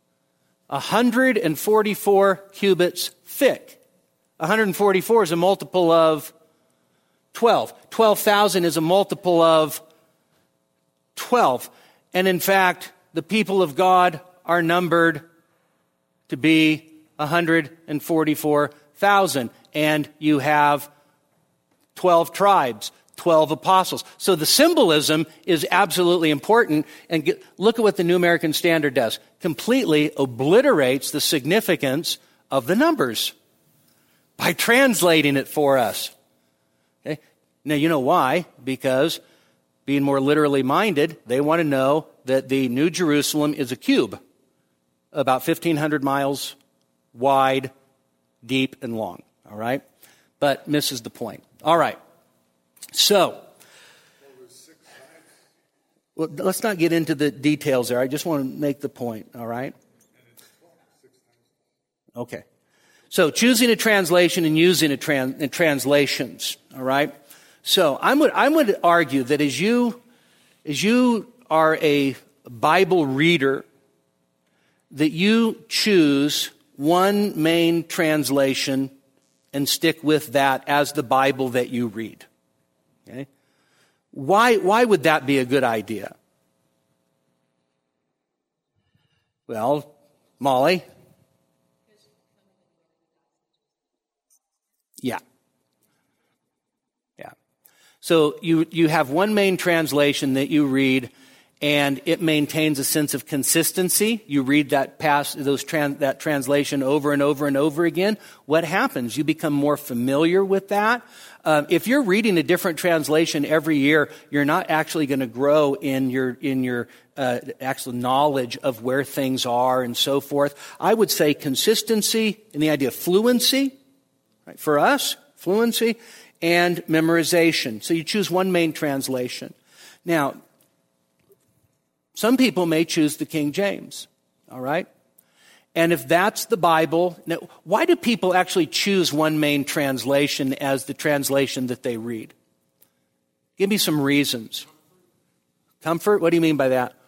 144 cubits thick. 144 is a multiple of 12. 12,000 is a multiple of 12. And in fact, the people of God are numbered to be 144,000. And you have 12 tribes, 12 apostles. So the symbolism is absolutely important. And look at what the New American Standard does. Completely obliterates the significance of the numbers by translating it for us. Okay? Now, you know why? Because being more literally minded, they want to know that the New Jerusalem is a cube, about 1,500 miles wide, deep, and long. All right? But misses the point. All right. So, well, let's not get into the details there. I just want to make the point. All right? Okay. So, choosing a translation and using translations. All right? So, I would argue that as you are a Bible reader, that you choose one main translation and stick with that as the Bible that you read. Okay? Why would that be a good idea? Well, Molly? Yeah. Yeah. So you have one main translation that you read, and it maintains a sense of consistency. You read that translation over and over and over again. What happens? You become more familiar with that. If you're reading a different translation every year, you're not actually going to grow in your actual knowledge of where things are and so forth. I would say consistency and the idea of fluency, right? For us, fluency and memorization. So you choose one main translation. Now, some people may choose the King James, all right? And if that's the Bible, now, why do people actually choose one main translation as the translation that they read? Give me some reasons. Comfort? What do you mean by that?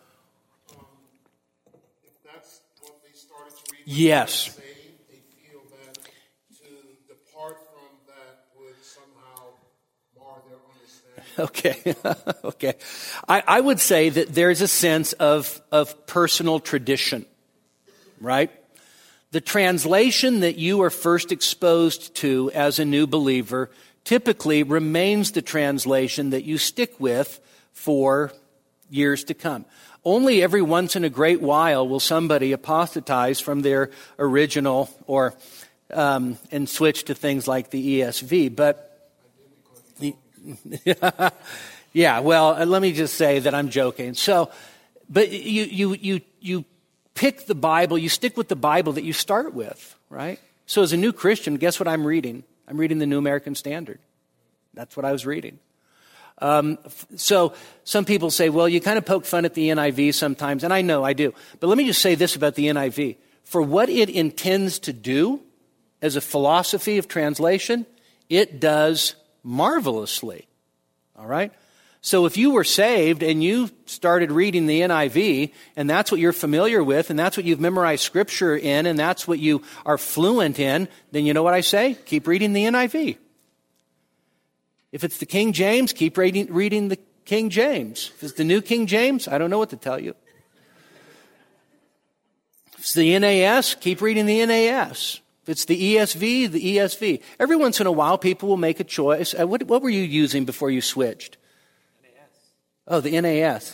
If that's what they started to read, yes. They feel that to depart from that would somehow mar their understanding. Okay. Okay. I would say that there's a sense of personal tradition, right? The translation that you are first exposed to as a new believer typically remains the translation that you stick with for years to come. Only every once in a great while will somebody apostatize from their original or and switch to things like the ESV. But yeah, well, let me just say that I'm joking. So, but you pick the Bible, you stick with the Bible that you start with, right? So as a new Christian, guess what I'm reading? I'm reading the New American Standard. That's what I was reading. So some people say, well, you kind of poke fun at the NIV sometimes, and I know I do. But let me just say this about the NIV. For what it intends to do as a philosophy of translation, it does marvelously. All right? So if you were saved and you started reading the NIV, and that's what you're familiar with, and that's what you've memorized Scripture in, and that's what you are fluent in, then you know what I say? Keep reading the NIV. If it's the King James, keep reading the King James. If it's the New King James, I don't know what to tell you. If it's the NAS, keep reading the NAS. If it's the ESV, the ESV. Every once in a while, people will make a choice. What were you using before you switched? NAS. Oh, the NAS.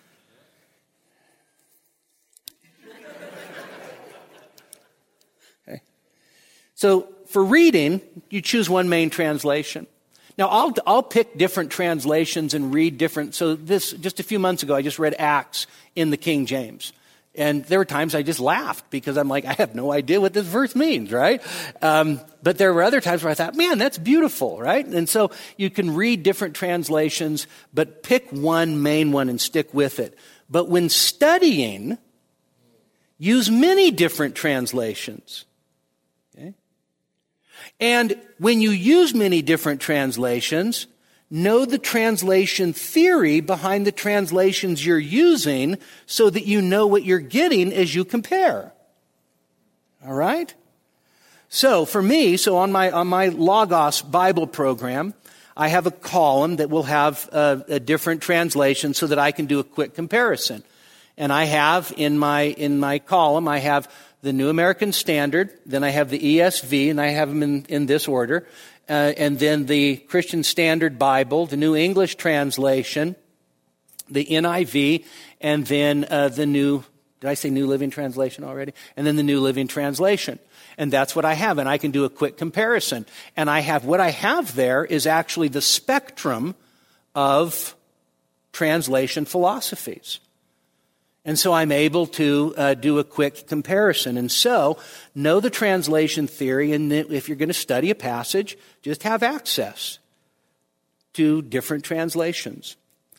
Okay. So for reading, you choose one main translation. Now, I'll pick different translations and read different. So just a few months ago, I just read Acts in the King James. And there were times I just laughed because I'm like, I have no idea what this verse means, right? But there were other times where I thought, man, that's beautiful, right? And so you can read different translations, but pick one main one and stick with it. But when studying, use many different translations. Okay? And when you use many different translations, know the translation theory behind the translations you're using so that you know what you're getting as you compare. All right? So for me, on my Logos Bible program, I have a column that will have a different translation so that I can do a quick comparison. And I have in my column, I have the New American Standard, then I have the ESV, and I have them in this order, and then the Christian Standard Bible, the New English Translation, the NIV, and then the New, did I say New Living Translation already? And then the New Living Translation. And that's what I have, and I can do a quick comparison. And what I have there is actually the spectrum of translation philosophies. And so I'm able to do a quick comparison. And so know the translation theory, and if you're going to study a passage, just have access to different translations.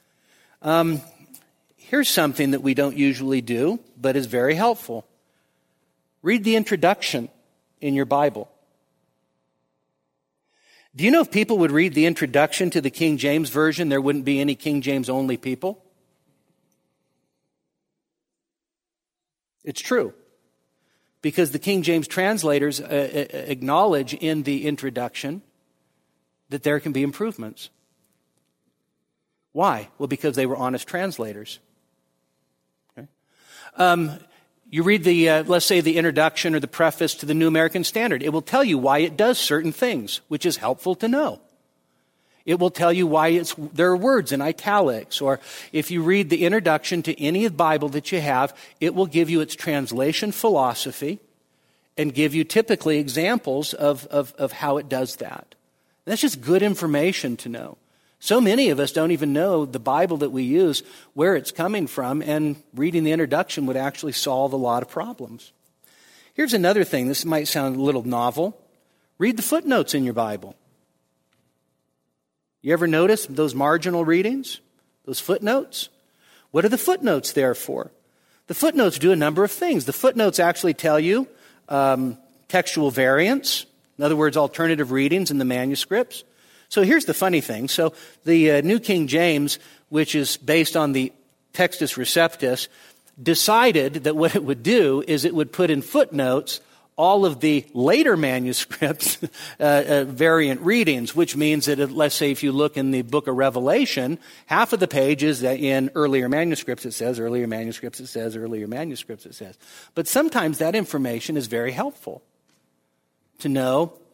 Here's something that we don't usually do, but is very helpful. Read the introduction in your Bible. Do you know if people would read the introduction to the King James Version, there wouldn't be any King James only people? It's true. Because the King James translators acknowledge in the introduction that there can be improvements. Why? Well, because they were honest translators. Okay. You read let's say the introduction or the preface to the New American Standard. It will tell you why it does certain things, which is helpful to know. It will tell you why there are words in italics. Or if you read the introduction to any Bible that you have, it will give you its translation philosophy and give you typically examples of how it does that. That's just good information to know. So many of us don't even know the Bible that we use, where it's coming from, and reading the introduction would actually solve a lot of problems. Here's another thing. This might sound a little novel. Read the footnotes in your Bible. You ever notice those marginal readings? Those footnotes? What are the footnotes there for? The footnotes do a number of things. The footnotes actually tell you textual variants. In other words, alternative readings in the manuscripts. So here's the funny thing. So the New King James, which is based on the Textus Receptus, decided that what it would do is it would put in footnotes all of the later manuscripts, variant readings, which means that, let's say if you look in the book of Revelation, half of the page is in earlier manuscripts it says, earlier manuscripts it says, earlier manuscripts it says. But sometimes that information is very helpful to know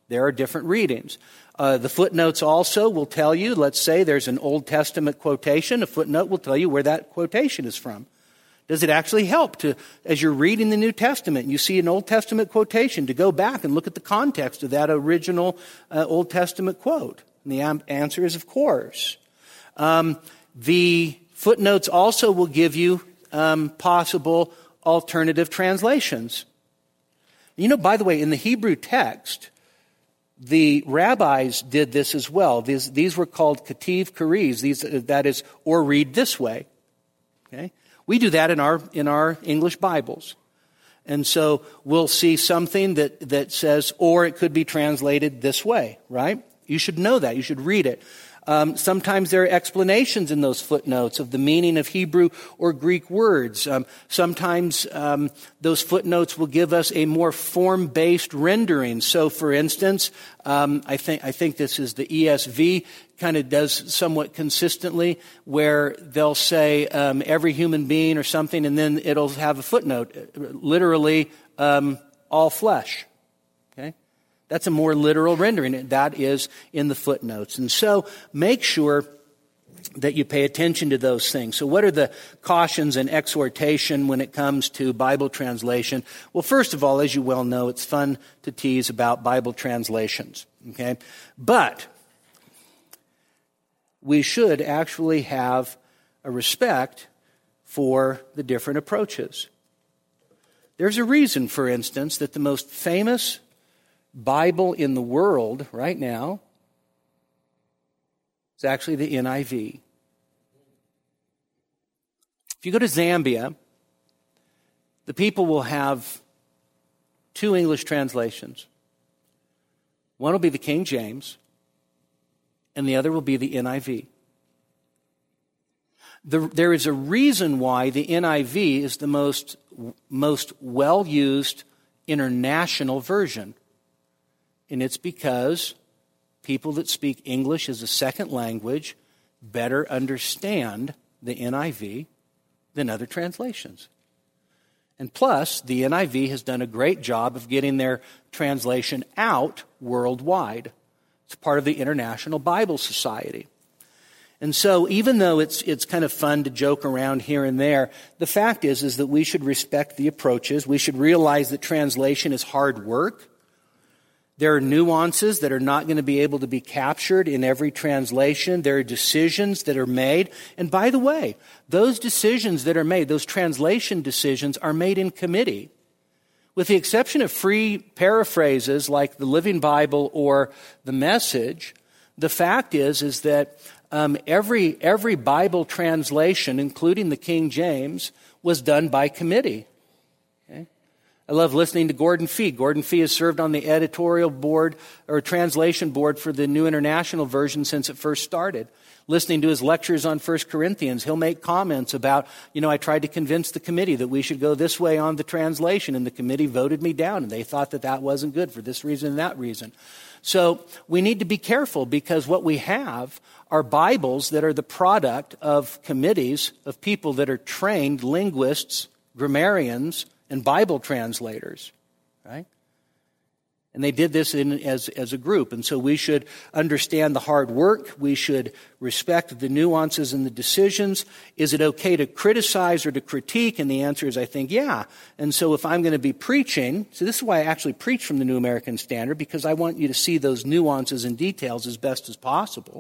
There are different readings. The footnotes also will tell you, let's say there's an Old Testament quotation, a footnote will tell you where that quotation is from. Does it actually help to, as you're reading the New Testament, and you see an Old Testament quotation, to go back and look at the context of that original Old Testament quote? And the answer is, of course. The footnotes also will give you possible alternative translations. You know, by the way, in the Hebrew text, the rabbis did this as well. These were called kativ karis. That is, or read this way. Okay, we do that in our English Bibles, and so we'll see something that says, or it could be translated this way. Right? You should know that. You should read it. Sometimes there are explanations in those footnotes of the meaning of Hebrew or Greek words. Sometimes those footnotes will give us a more form-based rendering. So, for instance, I think this is the ESV kind of does somewhat consistently, where they'll say every human being or something, and then it'll have a footnote, literally all flesh. Okay. That's a more literal rendering. That is in the footnotes. And so make sure that you pay attention to those things. So what are the cautions and exhortation when it comes to Bible translation? Well, first of all, as you well know, it's fun to tease about Bible translations. Okay? But we should actually have a respect for the different approaches. There's a reason, for instance, that the most famous Bible in the world right now is actually the NIV. If you go to Zambia, the people will have two English translations. One will be the King James, and the other will be the NIV. There is a reason why the NIV is the most well-used international version. And it's because people that speak English as a second language better understand the NIV than other translations. And plus, the NIV has done a great job of getting their translation out worldwide. It's part of the International Bible Society. And so even though it's kind of fun to joke around here and there, the fact is that we should respect the approaches. We should realize that translation is hard work. There are nuances that are not going to be able to be captured in every translation. There are decisions that are made. And by the way, those decisions that are made, those translation decisions, are made in committee. With the exception of free paraphrases like the Living Bible or the Message, the fact is that every Bible translation, including the King James, was done by committee. Okay? I love listening to Gordon Fee. Gordon Fee has served on the editorial board or translation board for the New International Version since it first started. Listening to his lectures on 1 Corinthians, he'll make comments about, I tried to convince the committee that we should go this way on the translation, and the committee voted me down, and they thought that wasn't good for this reason and that reason. So we need to be careful, because what we have are Bibles that are the product of committees of people that are trained linguists, grammarians, and Bible translators, right? And they did this as a group. And so we should understand the hard work. We should respect the nuances and the decisions. Is it okay to criticize or to critique? And the answer is, I think, yeah. And so if I'm going to be preaching, so this is why I actually preach from the New American Standard, because I want you to see those nuances and details as best as possible.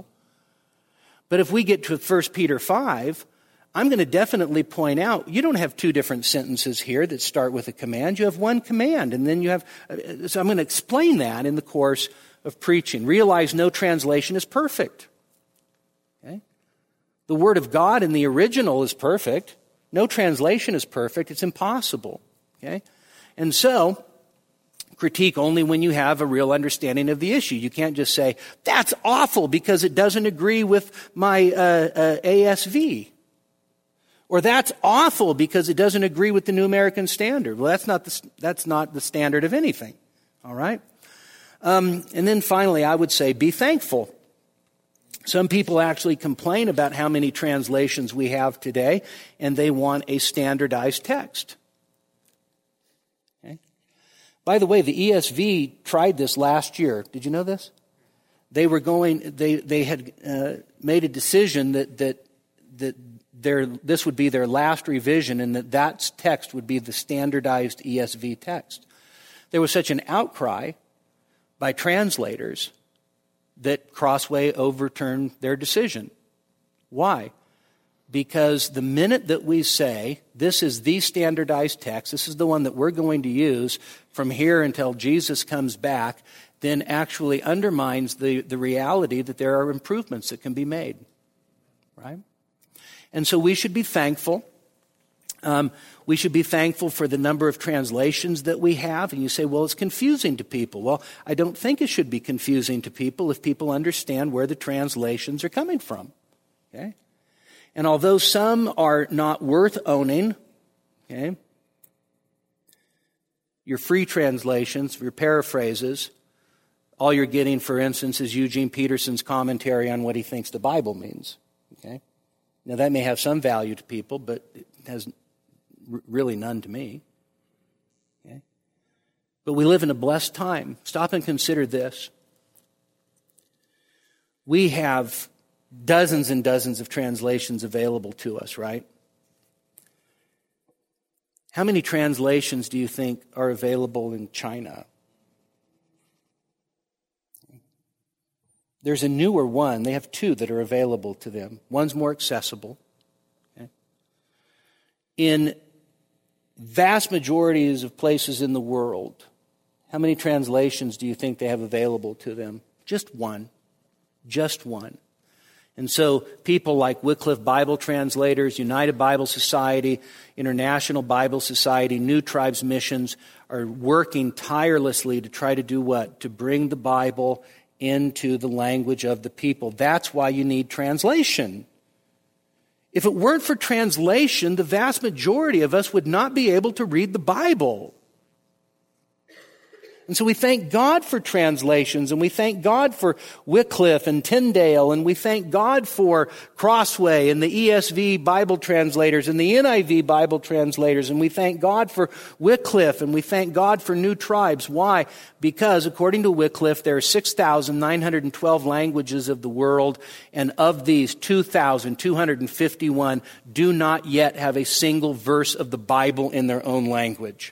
But if we get to 1 Peter 5, I'm going to definitely point out, you don't have two different sentences here that start with a command. You have one command, and then you have, so I'm going to explain that in the course of preaching. Realize no translation is perfect. Okay? The Word of God in the original is perfect. No translation is perfect. It's impossible. Okay? And so, critique only when you have a real understanding of the issue. You can't just say, that's awful because it doesn't agree with my ASV. Or that's awful because it doesn't agree with the New American Standard. Well, that's not the standard of anything. All right? And then finally, I would say be thankful. Some people actually complain about how many translations we have today, and they want a standardized text. Okay? By the way, the ESV tried this last year. Did you know this? They had made a decision that this would be their last revision, and that text would be the standardized ESV text. There was such an outcry by translators that Crossway overturned their decision. Why? Because the minute that we say, this is the standardized text, this is the one that we're going to use from here until Jesus comes back, then actually undermines the reality that there are improvements that can be made. Right? And so we should be thankful. We should be thankful for the number of translations that we have. And you say, well, it's confusing to people. Well, I don't think it should be confusing to people if people understand where the translations are coming from. Okay? And although some are not worth owning, okay, your free translations, your paraphrases, all you're getting, for instance, is Eugene Peterson's commentary on what he thinks the Bible means. Okay? Now, that may have some value to people, but it has really none to me. Okay? But we live in a blessed time. Stop and consider this. We have dozens and dozens of translations available to us, right? How many translations do you think are available in China? There's a newer one. They have two that are available to them. One's more accessible. Okay? In vast majorities of places in the world, how many translations do you think they have available to them? Just one. Just one. And so people like Wycliffe Bible Translators, United Bible Society, International Bible Society, New Tribes Missions are working tirelessly to try to do what? To bring the Bible into the language of the people. That's why you need translation. If it weren't for translation, the vast majority of us would not be able to read the Bible. And so we thank God for translations, and we thank God for Wycliffe and Tyndale, and we thank God for Crossway and the ESV Bible translators and the NIV Bible translators, and we thank God for Wycliffe, and we thank God for New Tribes. Why? Because according to Wycliffe, there are 6,912 languages of the world, and of these, 2,251 do not yet have a single verse of the Bible in their own language.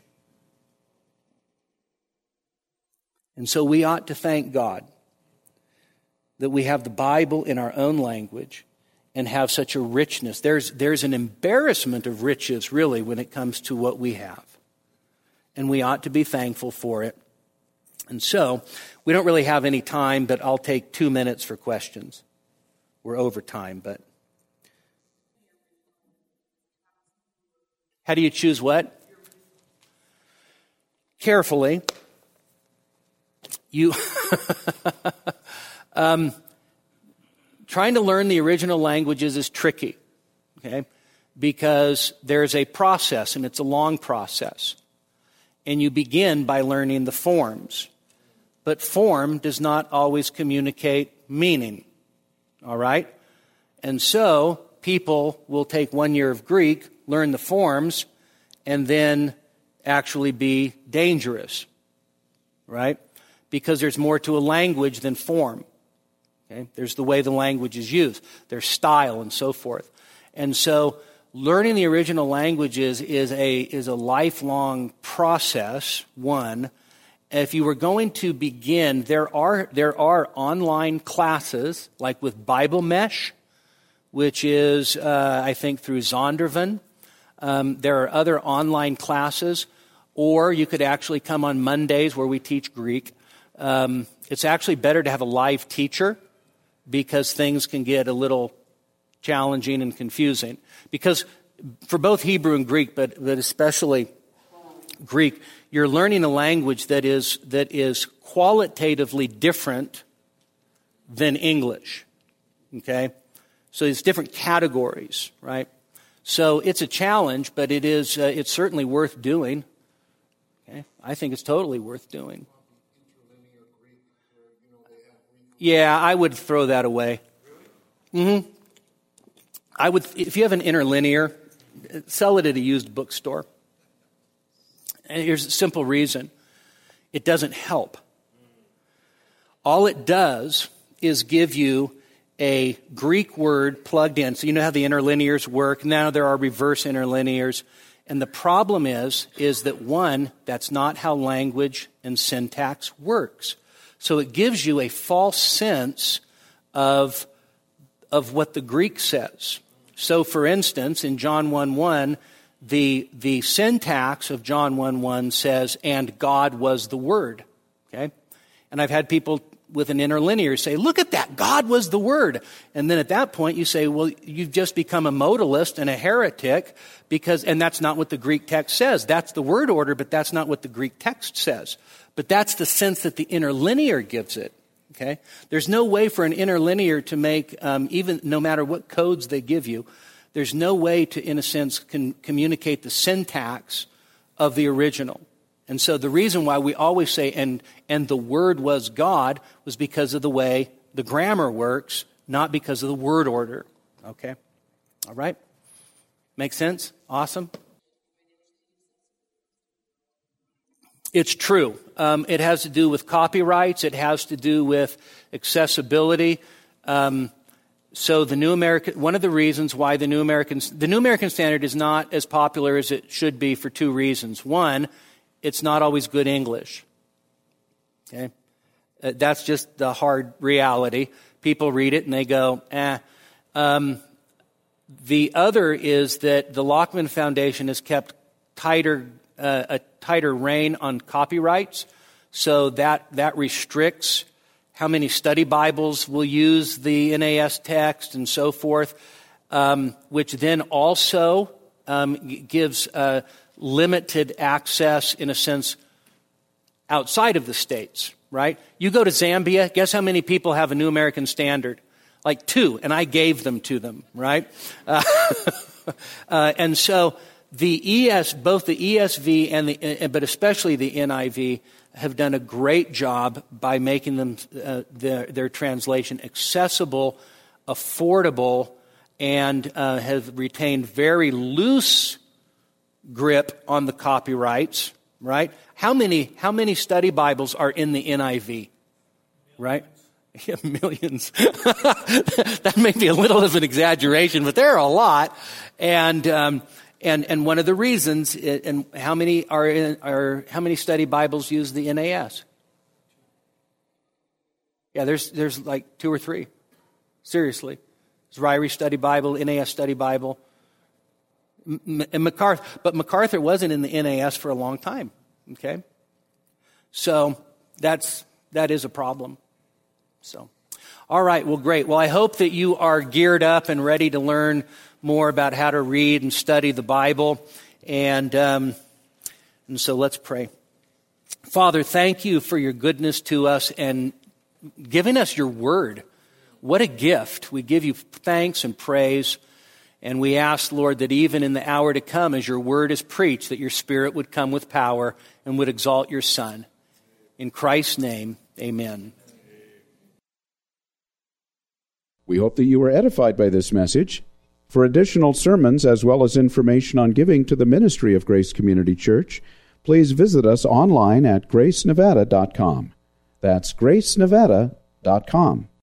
And so we ought to thank God that we have the Bible in our own language and have such a richness. There's an embarrassment of riches, really, when it comes to what we have. And we ought to be thankful for it. And so, we don't really have any time, but I'll take 2 minutes for questions. We're over time, but... How do you choose what? Carefully. Trying to learn the original languages is tricky, okay? Because there's a process, and it's a long process. And you begin by learning the forms. But form does not always communicate meaning, all right? And so people will take 1 year of Greek, learn the forms, and then actually be dangerous, right? Because there's more to a language than form. Okay? There's the way the language is used, there's style and so forth. And so learning the original languages is a lifelong process, one. If you were going to begin, there are online classes, like with Bible Mesh, which is, I think, through Zondervan. There are other online classes, or you could actually come on Mondays where we teach Greek. It's actually better to have a live teacher because things can get a little challenging and confusing. Because for both Hebrew and Greek, but especially Greek, you're learning a language that is qualitatively different than English. Okay? So it's different categories, right? So it's a challenge, but it's certainly worth doing. Okay? I think it's totally worth doing. Yeah, I would throw that away. Mm-hmm. I would, if you have an interlinear, sell it at a used bookstore. And here's a simple reason. It doesn't help. All it does is give you a Greek word plugged in. So you know how the interlinears work. Now there are reverse interlinears. And the problem is that one, that's not how language and syntax works. So it gives you a false sense of what the Greek says. So for instance, in John 1:1, the syntax of John 1:1 says, and God was the Word. Okay? And I've had people with an interlinear say, look at that, God was the Word. And then at that point you say, well, you've just become a modalist and a heretic and that's not what the Greek text says. That's the word order, but that's not what the Greek text says. But that's the sense that the interlinear gives it. Okay? There's no way for an interlinear to make, even no matter what codes they give you, there's no way to, in a sense, communicate the syntax of the original. And so the reason why we always say, and the Word was God, was because of the way the grammar works, not because of the word order. Okay? All right? Make sense? Awesome? It's true. It has to do with copyrights. It has to do with accessibility. So the New American, one of the reasons why the New American Standard is not as popular as it should be for two reasons. One, it's not always good English. Okay? That's just the hard reality. People read it and they go, eh. The other is that the Lockman Foundation has kept a tighter rein on copyrights, so that restricts how many study Bibles will use the NAS text and so forth, which then also gives limited access, in a sense, outside of the states, right? You go to Zambia, guess how many people have a New American Standard? Like 2, and I gave them to them, right? And so both the ESV but especially the NIV have done a great job by making them their translation accessible, affordable, and have retained very loose grip on the copyrights, right? How many study Bibles are in the NIV, right? Yeah, millions. That may be a little of an exaggeration, but there are a lot. And one of the reasons, and how many how many study Bibles use the NAS? Yeah, there's like 2 or 3. Seriously. There's Ryrie Study Bible, NAS Study Bible, and MacArthur. But MacArthur wasn't in the NAS for a long time. Okay? So that is a problem. So, all right, well, great. Well, I hope that you are geared up and ready to learn more about how to read and study the Bible. And so let's pray. Father, thank you for your goodness to us and giving us your word. What a gift. We give you thanks and praise. And we ask, Lord, that even in the hour to come, as your word is preached, that your Spirit would come with power and would exalt your Son. In Christ's name, amen. We hope that you were edified by this message. For additional sermons as well as information on giving to the ministry of Grace Community Church, please visit us online at gracenevada.com. That's gracenevada.com.